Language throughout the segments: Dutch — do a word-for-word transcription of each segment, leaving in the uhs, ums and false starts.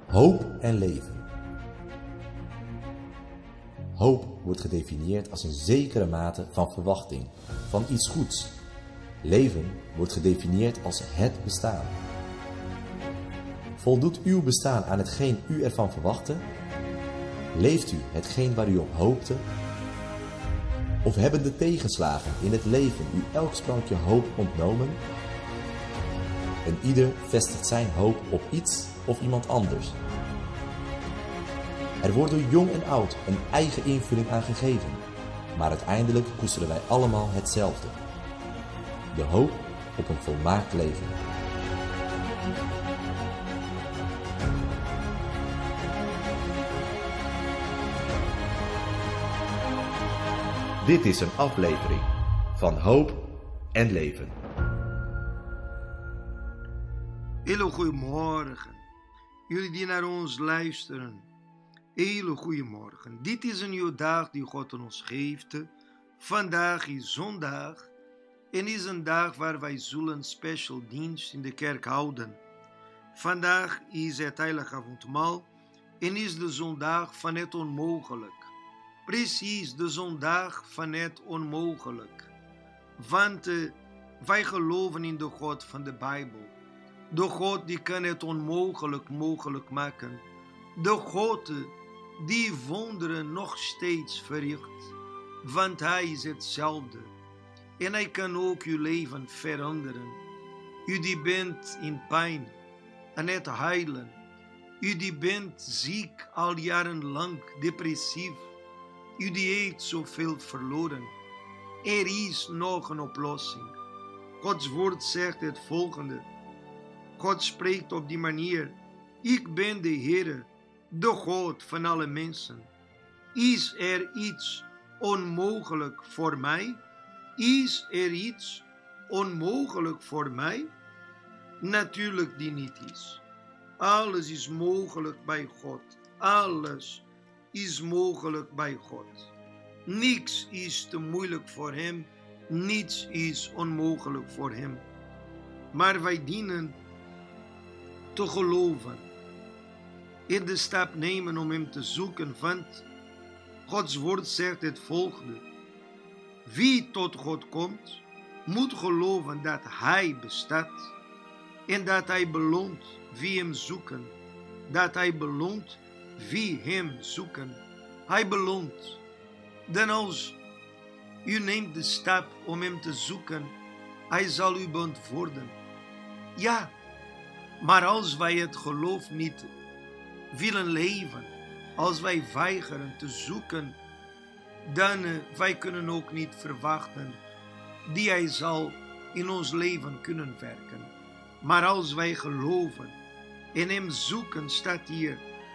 Hoop en leven. Hoop wordt gedefinieerd als een zekere mate van verwachting, van iets goeds. Leven wordt gedefinieerd als het bestaan. Voldoet uw bestaan aan hetgeen u ervan verwachtte? Leeft u hetgeen waar u op hoopte? Of hebben de tegenslagen in het leven u elk sprankje hoop ontnomen? En ieder vestigt zijn hoop op iets of iemand anders. Er wordt door jong en oud een eigen invulling aan gegeven, maar uiteindelijk koesteren wij allemaal hetzelfde: de hoop op een volmaakt leven. Dit is een aflevering van Hoop en Leven. Hele goeiemorgen. Jullie die naar ons luisteren. Hele goeiemorgen. Dit is een nieuwe dag die God aan ons geeft. Vandaag is zondag en is een dag waar wij zullen een special dienst in de kerk houden. Vandaag is het heilige avondmaal en is de zondag van het onmogelijk. Precies de zondag van het onmogelijk. Want uh, wij geloven in de God van de Bijbel. De God die kan het onmogelijk mogelijk maken. De God die wonderen nog steeds verricht. Want Hij is hetzelfde. En Hij kan ook uw leven veranderen. U die bent in pijn aan het huilen. U die bent ziek al jarenlang, depressief. U die heeft zoveel verloren. Er is nog een oplossing. Gods woord zegt het volgende. God spreekt op die manier. Ik ben de Heere, de God van alle mensen. Is er iets onmogelijk voor mij? Is er iets onmogelijk voor mij? Natuurlijk die niet is. Alles is mogelijk bij God. Alles is mogelijk bij God. Niks is te moeilijk voor Hem. Niets is onmogelijk voor Hem. Maar wij dienen te geloven. En de stap nemen om Hem te zoeken. Want Gods woord zegt het volgende. Wie tot God komt, moet geloven dat Hij bestaat. En dat Hij beloont wie Hem zoeken. Dat Hij beloont wie Hem zoeken. Hij beloont. Dan als u neemt de stap om Hem te zoeken, Hij zal u beantwoorden. Ja, maar als wij het geloof niet willen leven, als wij weigeren te zoeken, dan uh, wij kunnen ook niet verwachten die Hij zal in ons leven kunnen werken. Maar als wij geloven en Hem zoeken, staat hier: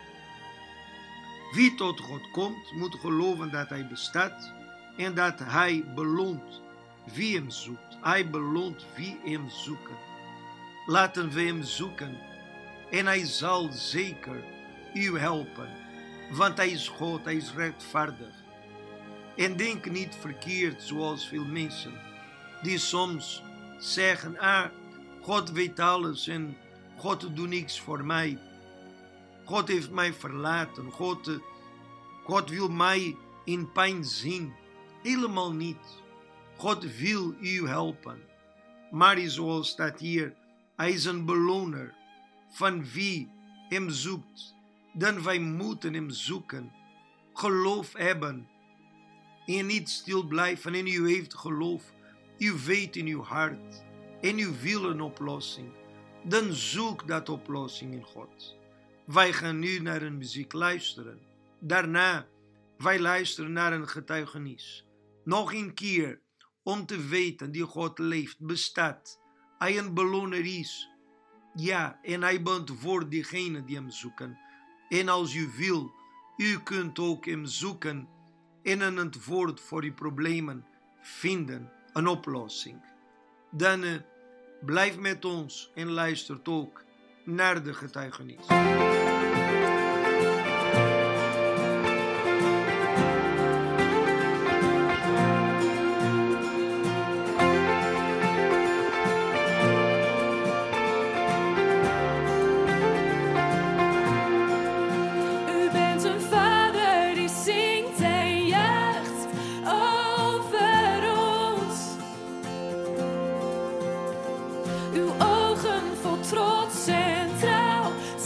wie tot God komt, moet geloven dat Hij bestaat en dat Hij beloont wie Hem zoekt. Hij beloont wie Hem zoeken. Laten we Hem zoeken en Hij zal zeker u helpen, want Hij is God, Hij is rechtvaardig. En denk niet verkeerd zoals veel mensen die soms zeggen, ah, God weet alles en God doet niks voor mij. God heeft mij verlaten. God, God wil mij in pijn zien. Helemaal niet. God wil u helpen. Maar zoals staat hier, Hij is een beloner van wie Hem zoekt. Dan wij moeten Hem zoeken. Geloof hebben. En niet stil blijven. En u heeft geloof. U weet in uw hart. En u wil een oplossing. Dan zoek dat oplossing in God. Wij gaan nu naar een muziek luisteren. Daarna, wij luisteren naar een getuigenis. Nog een keer, om te weten die God leeft, bestaat. Hij een beloner is. Ja, en Hij beantwoordt diegenen die Hem zoeken. En als u wil, u kunt ook Hem zoeken en een antwoord voor uw problemen vinden, een oplossing. Dan uh, blijf met ons en luistert ook naar de getuigenis.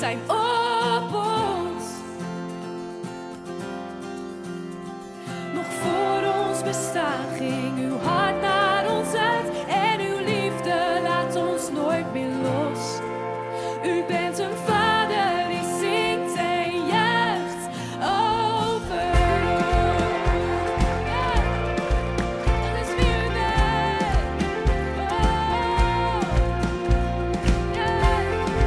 zijn op ons. Nog voor ons bestaan ging uw hart naar ons uit en uw liefde laat ons nooit meer los. U bent een vader die zingt en juicht over ons. Ja, dat is wie u bent. Oh, ja.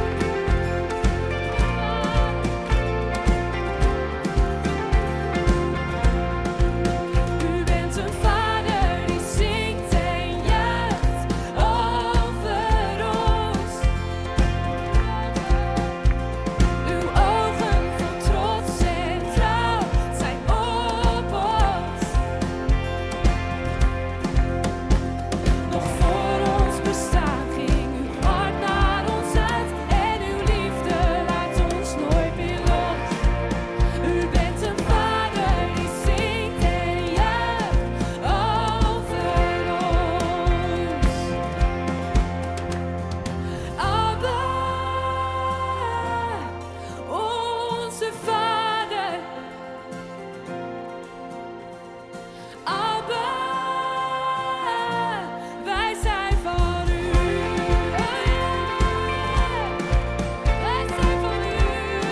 U bent een vader die zingt en juicht over ons. Uw ogen vol trots en trouw zijn op ons. Nog voor ons bestaan ging uw hart naar ons uit en uw liefde laat ons nooit meer los. U bent een vader die zingt en juicht over ons. Abba, onze Vader. Abba, wij zijn van u. Oh ja, wij zijn van u.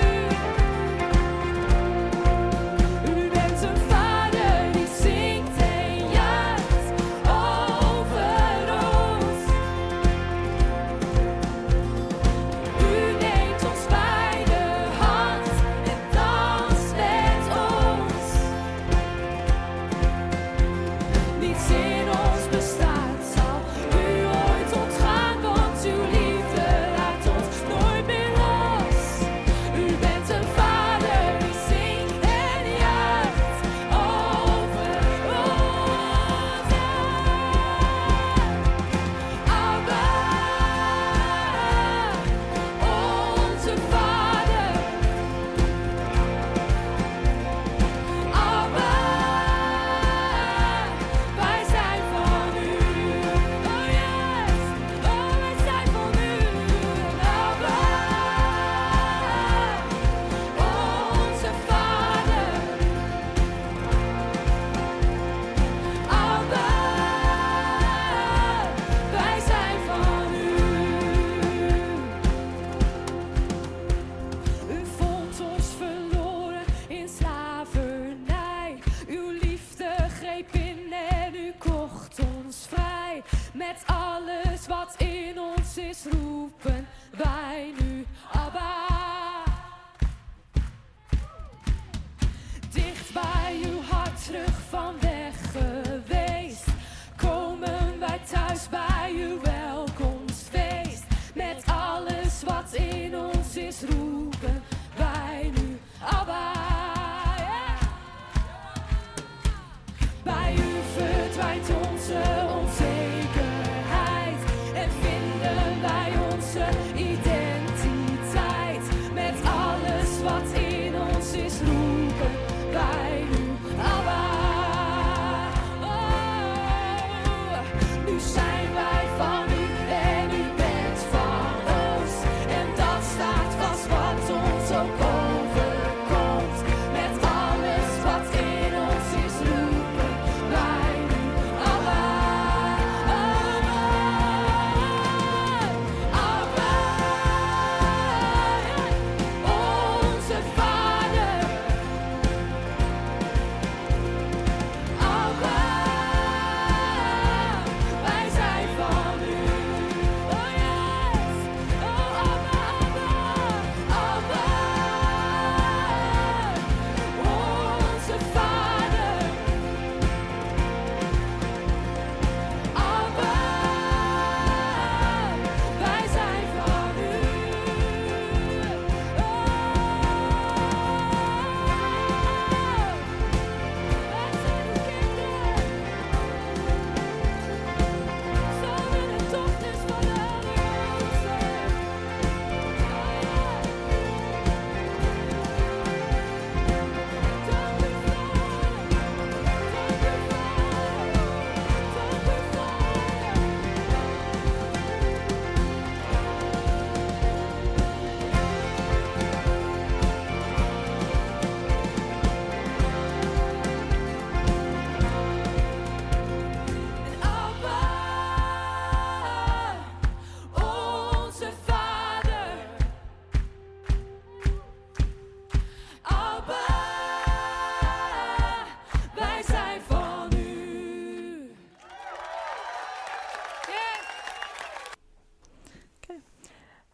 U bent een vader die zingt en juicht over ons. U neemt ons bij de hand en danst met ons. Niets in ons bestaat zal u ooit ontgaan, want uw liefde laat ons nooit meer los. U bent een vader die zingt en juicht over ons. Abba, onze Vader. Abba, wij zijn van u. Oh yes, oh wij zijn van u. Abba, onze Vader. Abba, wij zijn van u. U vond ons verloren in slavernij. Uw liefde greep in en u kocht ons vrij. Met alles wat in ons is roepen wij nu Abba. Dicht bij uw hart terug van weg geweest. Komen wij thuis bij uw welkomstfeest. Met alles wat in ons is roepen wij nu Abba. Ja. Bij u verdwijnt onze onzekerheid en vinden wij onze identiteit. Met alles wat in ons is roepen wij nu Abba. Oh, nu zijn wij van u en u bent van ons. En dat staat vast wat ons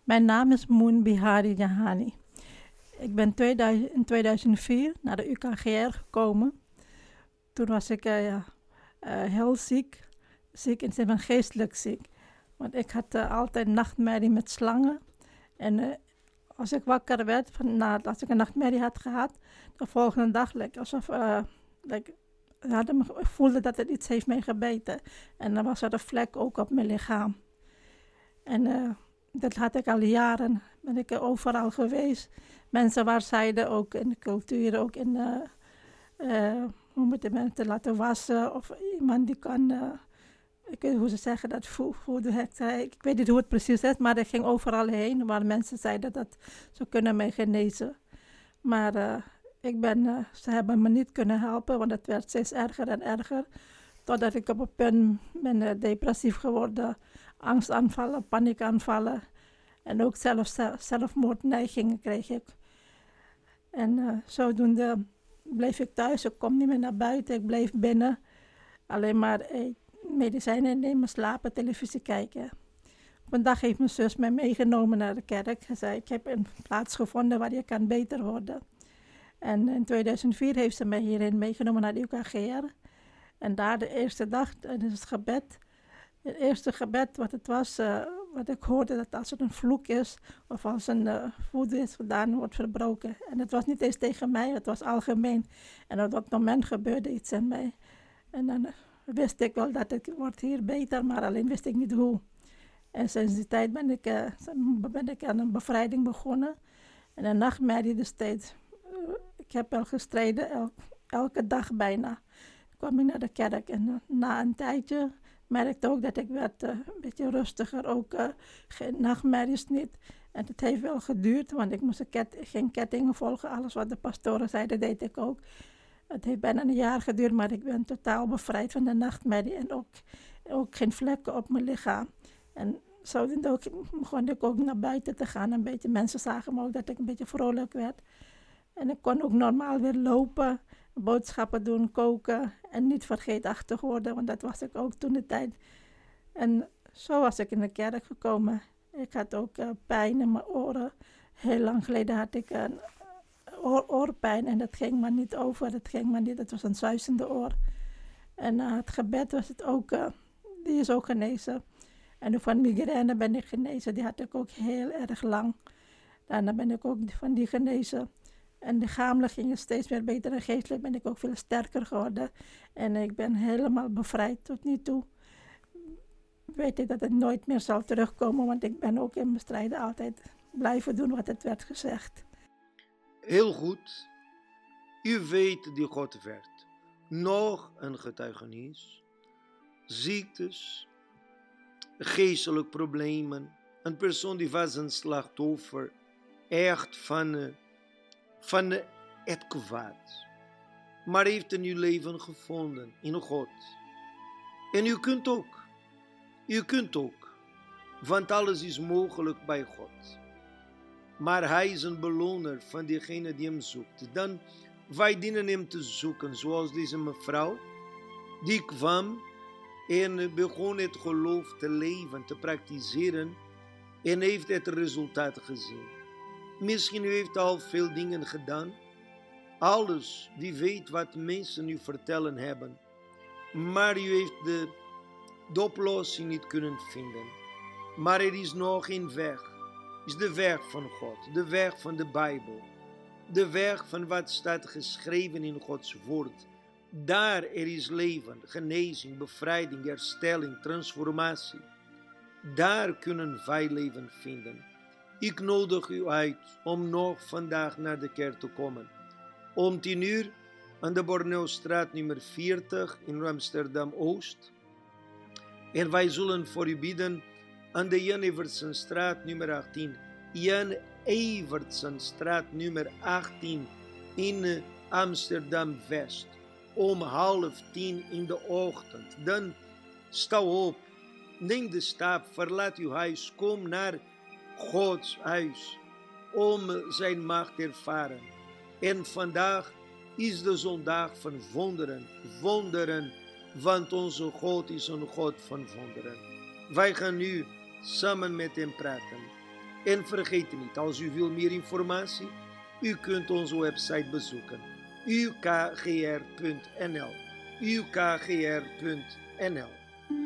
Mijn naam is Moon Bihari Jahani. Ik ben tweeduizend, in tweeduizend vier naar de U K G R gekomen. Toen was ik uh, uh, heel ziek, ziek in zin van geestelijk ziek. Want ik had uh, altijd nachtmerrie met slangen. En uh, als ik wakker werd, van, na, als ik een nachtmerrie had gehad, de volgende dag leek alsof uh, like, ik voelde dat het iets heeft mij gebeten. En dan was er een vlek ook op mijn lichaam. En uh, dat had ik al jaren, ben ik overal geweest. Mensen waar zeiden, ook in de cultuur, ook in, uh, uh, hoe moeten mensen laten wassen. Of iemand die kan, uh, ik weet niet hoe ze zeggen dat, voeden het. Ik weet niet hoe het precies is, maar ik ging overal heen waar mensen zeiden dat ze kunnen mij genezen. Maar uh, ik ben, uh, ze hebben me niet kunnen helpen, want het werd steeds erger en erger. Totdat ik op een punt ben uh, depressief geworden, angstaanvallen, paniekaanvallen. En ook zelf, zelfmoordneigingen kreeg ik. En uh, zodoende bleef ik thuis. Ik kom niet meer naar buiten. Ik bleef binnen. Alleen maar eh, medicijnen nemen, slapen, televisie kijken. Op een dag heeft mijn zus mij meegenomen naar de kerk. Ze zei, ik heb een plaats gevonden waar je kan beter worden. En in tweeduizend vier heeft ze mij hierin meegenomen naar de U K G R. En daar de eerste dag, dat is het gebed. Het eerste gebed wat het was, uh, wat ik hoorde, dat als er een vloek is of als een uh, voede is gedaan, wordt verbroken. En het was niet eens tegen mij, het was algemeen. En op dat moment gebeurde iets in mij. En dan uh, wist ik wel dat het wordt hier beter, maar alleen wist ik niet hoe. En sinds die tijd ben ik, uh, ben ik aan een bevrijding begonnen. En een nachtmerrie dus steeds. Uh, ik heb wel gestreden, el, elke dag bijna. Kwam ik naar de kerk en uh, na een tijdje merkte ook dat ik werd uh, een beetje rustiger, ook uh, geen nachtmerries niet. En het heeft wel geduurd, want ik moest ket- geen kettingen volgen. Alles wat de pastoren zeiden, deed ik ook. Het heeft bijna een jaar geduurd, maar ik ben totaal bevrijd van de nachtmerrie en ook, ook geen vlekken op mijn lichaam. En zo begon ik ook naar buiten te gaan. Een beetje, mensen zagen me ook dat ik een beetje vrolijk werd. En ik kon ook normaal weer lopen, boodschappen doen, koken en niet vergeetachtig worden, want dat was ik ook toen de tijd. En zo was ik in de kerk gekomen. Ik had ook uh, pijn in mijn oren. Heel lang geleden had ik een oor, oorpijn en dat ging maar niet over. Dat ging maar niet, het was een suizende oor. En na uh, het gebed was het ook, uh, die is ook genezen. En van migraine ben ik genezen, die had ik ook heel erg lang. Daarna ben ik ook van die genezen. En lichamelijk ging het steeds meer beter en geestelijk ben ik ook veel sterker geworden. En ik ben helemaal bevrijd tot nu toe. Weet ik dat het nooit meer zal terugkomen, want ik ben ook in mijn strijden altijd blijven doen wat het werd gezegd. Heel goed. U weet die God werkt. Nog een getuigenis. Ziektes, geestelijke problemen. Een persoon die was een slachtoffer. Echt van... van het kwaad. Maar heeft een nieuw leven gevonden in God. En u kunt ook. U kunt ook. Want alles is mogelijk bij God. Maar hij is een beloner van diegene die hem zoekt. Dan wij dienen hem te zoeken. Zoals deze mevrouw. Die kwam en begon het geloof te leven, te praktiseren. En heeft het resultaat gezien. Misschien u heeft al veel dingen gedaan. Alles, wie weet wat mensen u vertellen hebben. Maar u heeft de, de oplossing niet kunnen vinden. Maar er is nog een weg. Het is de weg van God. De weg van de Bijbel. De weg van wat staat geschreven in Gods woord. Daar er is leven, genezing, bevrijding, herstelling, transformatie. Daar kunnen wij leven vinden. Ik nodig u uit om nog vandaag naar de kerk te komen. Om tien uur aan de Borneostraat nummer veertig in Amsterdam-Oost. En wij zullen voor u bidden aan de Jan Evertsenstraat nummer achttien. Jan Evertsenstraat nummer achttien in Amsterdam-West. Om half tien in de ochtend. Dan sta op, neem de stap, verlaat uw huis, kom naar Gods huis, om zijn macht te ervaren. En vandaag is de zondag van wonderen, wonderen, want onze God is een God van wonderen. Wij gaan nu samen met hem praten. En vergeet niet, als u wil meer informatie, u kunt onze website bezoeken. u k g r punt n l u k g r punt n l.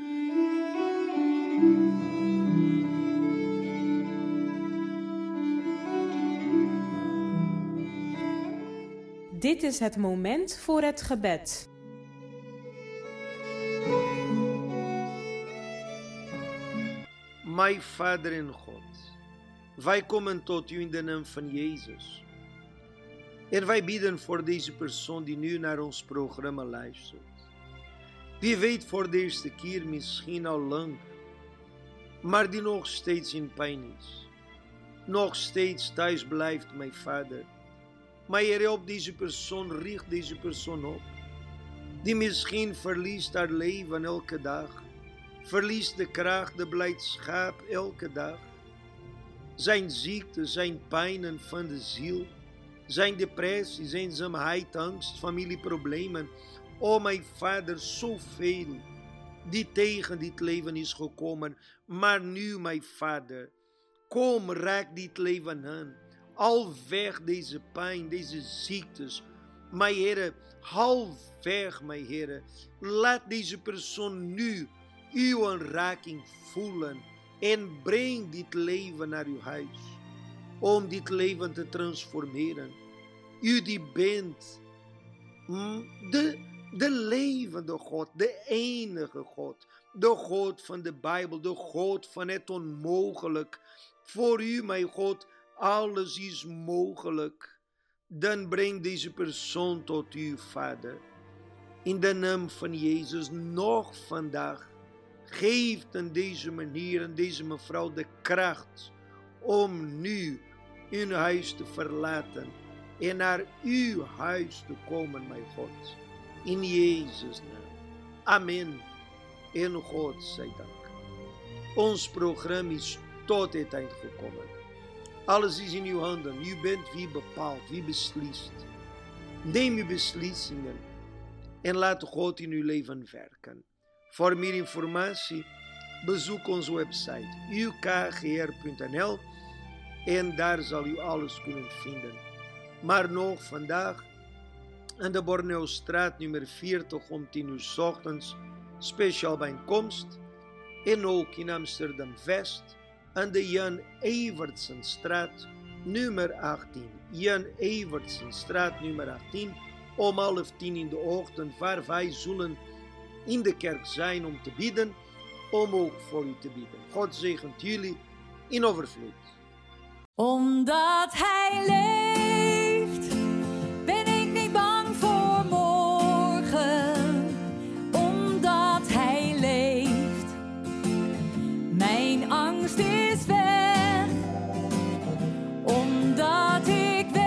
Dit is het moment voor het gebed. Mijn Vader en God, wij komen tot u in de naam van Jezus. En wij bidden voor deze persoon die nu naar ons programma luistert. Wie weet voor de eerste keer misschien al lang, maar die nog steeds in pijn is. Nog steeds thuis blijft, mijn Vader. Maar Heer, help deze persoon, richt deze persoon op. Die misschien verliest haar leven elke dag. Verliest de kracht, de blijdschap elke dag. Zijn ziekte, zijn pijnen van de ziel. Zijn depressie, eenzaamheid, angst, familieproblemen. O mijn Vader, zoveel die tegen dit leven is gekomen. Maar nu, mijn Vader, kom, raak dit leven aan. Al weg deze pijn, deze ziektes. Mijn Heer, haal weg, mijn Heer. Laat deze persoon nu uw aanraking voelen. En breng dit leven naar uw huis. Om dit leven te transformeren. U die bent de, de levende God, de enige God. De God van de Bijbel, de God van het onmogelijk. Voor u, mijn God, alles is mogelijk. Dan breng deze persoon tot u, Vader. In de naam van Jezus, nog vandaag. Geef aan deze meneer en deze mevrouw de kracht om nu uw huis te verlaten en naar uw huis te komen, mijn God. In Jezus' naam. Amen. En God zij dank. Ons programma is tot het eind gekomen. Alles is in uw handen. U bent wie bepaalt, wie beslist. Neem uw beslissingen en laat God in uw leven werken. Voor meer informatie bezoek onze website u k g r punt n l en daar zal u alles kunnen vinden. Maar nog vandaag aan de Borneostraat nummer veertig om tien uur 's ochtends speciaal bijeenkomst en ook in Amsterdam West aan de Jan Evertsenstraat nummer achttien. Jan Evertsenstraat nummer achttien om half tien in de ochtend, waar wij zullen in de kerk zijn om te bidden, om ook voor u te bidden. God zegent jullie in overvloed. Omdat Hij leeft, ben ik niet bang voor morgen. Omdat Hij leeft, mijn angst is weg. Omdat ik weet,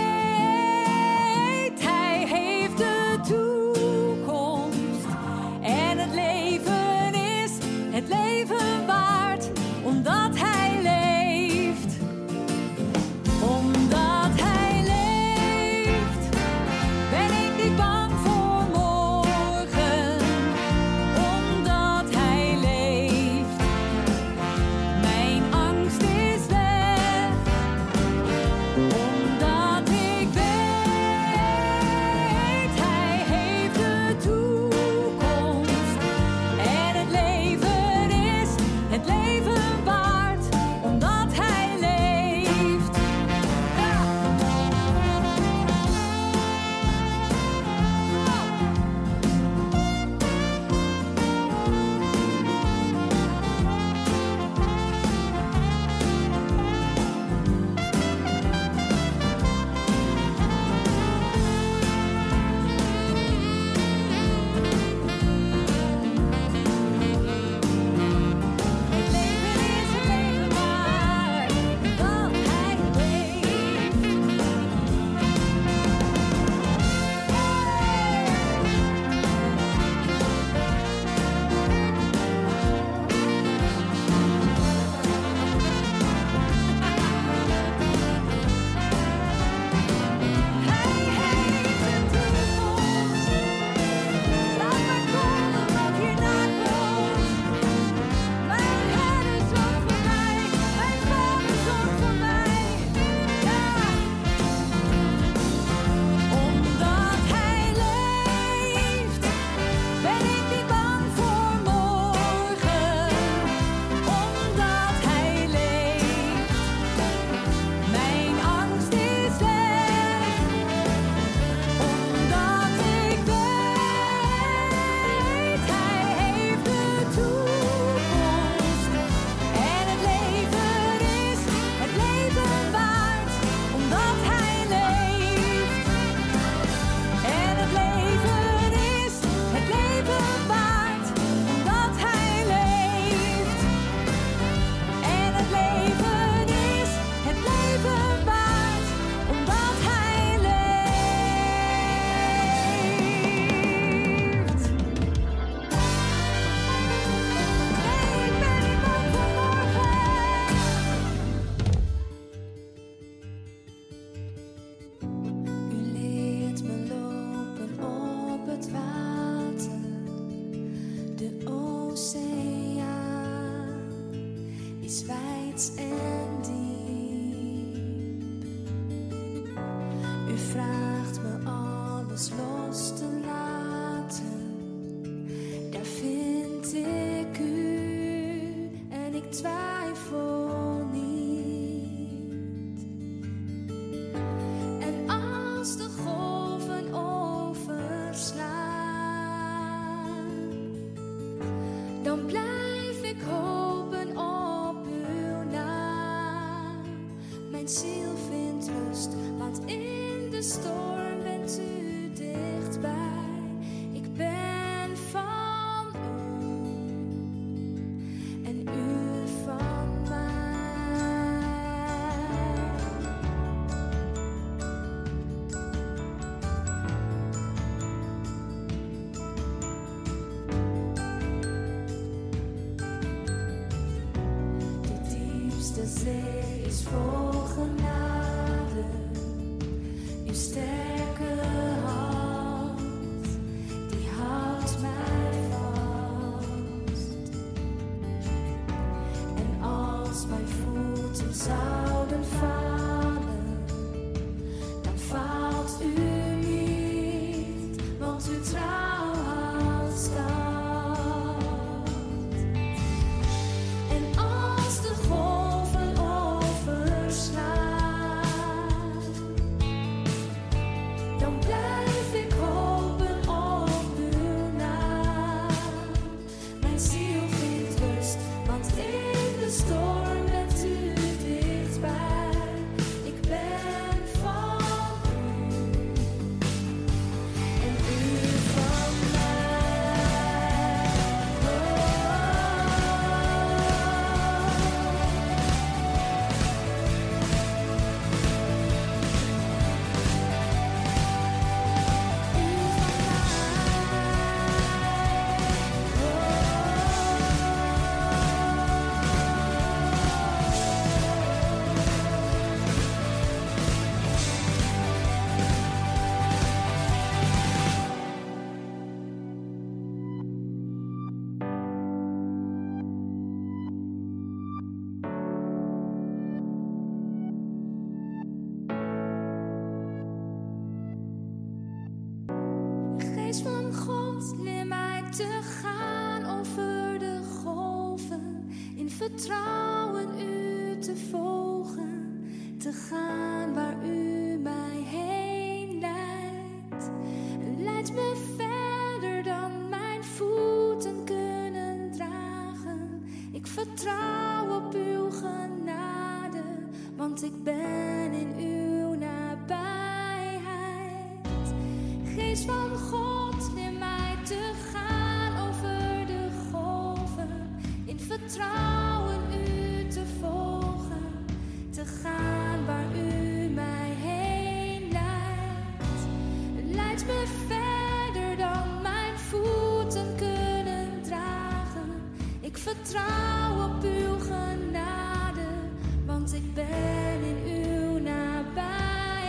Hij heeft de toekomst. En het leven is het leven waard, omdat Hij leeft. Omdat want in de storm bent u dichtbij. Ik ben van u en u van mij. De diepste zee is vol genade. Uw sterke hand, die houdt mij vast. En als mijn voeten zouden vallen, dan faalt u niet, want uw trouw houdt stand. En als de golven overslaan, dan blijf ik hopen op uw naam. Mijn ziel vindt rust, want in de storm bent u dichtbij. Ik ben van u en u van Geest van God, leer mij te gaan over de golven, in vertrouwen u te volgen, te gaan waar u mij heen leidt. Leid me verder dan mijn voeten kunnen dragen. Ik vertrouw op uw genade, want ik ben in uw nabijheid. Geest van God, leer mij te gaan over de golven, in vertrouwen u te volgen, te gaan waar u mij heen leidt. Leid me verder dan mijn voeten kunnen dragen. Ik vertrouw op uw genade, want ik ben in uw nabijheid.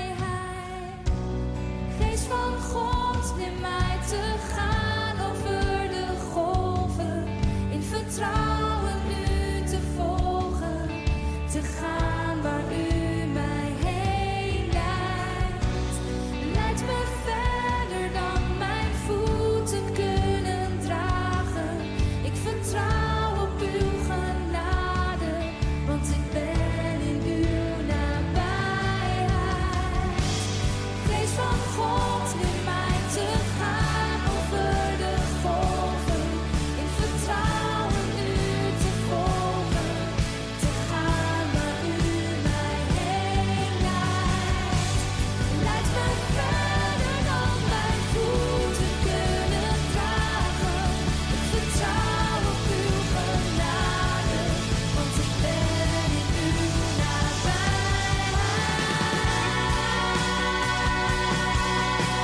Geest van God, leer mij te gaan over de golven, in vertrouwen u te volgen, te gaan waar u mij heen leidt. Leid me verder dan mijn voeten kunnen dragen. Ik vertrouw op uw genade, want ik ben in uw nabijheid. Geest van God, leer mij te gaan over de golven, in vertrouwen u te volgen, te gaan waar u mij heen leidt. Leid me verder dan mijn voeten kunnen dragen. Ik vertrouw op uw genade, want ik ben in uw nabijheid.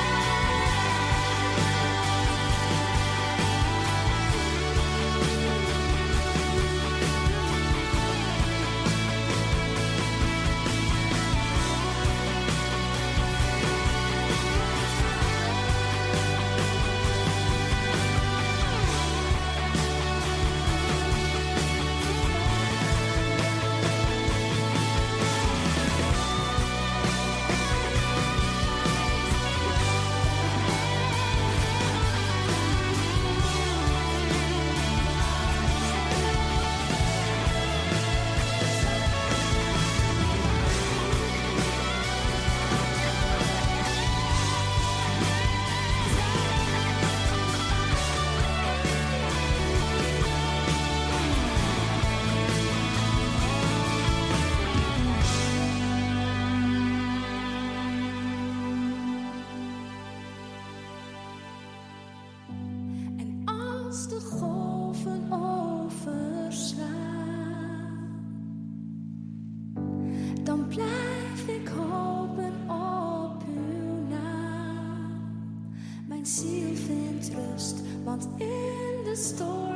rust, want in de storm